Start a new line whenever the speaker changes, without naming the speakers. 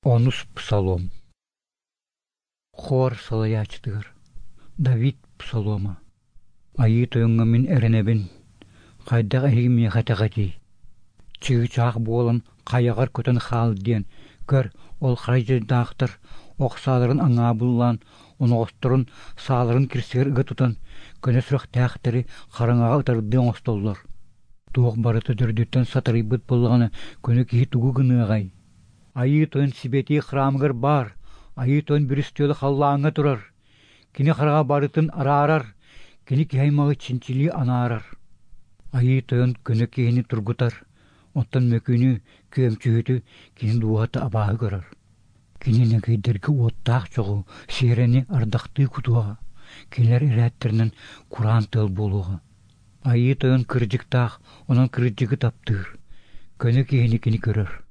Онус псалом. Хор салаячтыгар. Давид псалома. Айы тойонга мин эренебин. Хайдақ әйгімне хатағати. Чығы чақ болын қаяғар көтін хал ден. Көр ол қарайжырдақтыр. Оқсаларын аңа бұллан. Оноғыстырын саларын кірсігір үгі тұтан. Көне сұрақ тәқтірі қараңаға ұтардың остоллар. Туық барыты дүрдеттен сатыры бұд болғаны көне кейі туғы гыны ағай. Айы тойын сибети храмгар бар. Айы тойын бүрістелі қаллаңа тұрар. Кені қарға барытын арарар. Кені кеймағы чинчили анарар. Айы тойын көне кейіні тұргутар. Оттан мөкіні көмчүйті кені дуғаты абағы көрар. Кені нәгейдергі оттақ çoğu серені ардақты күтуға. Келер ирәттерінен Құран тыл болуға. Айы тойын кіржіктақ, онан кіржігі таптыр. Көне кейіні кені көрір.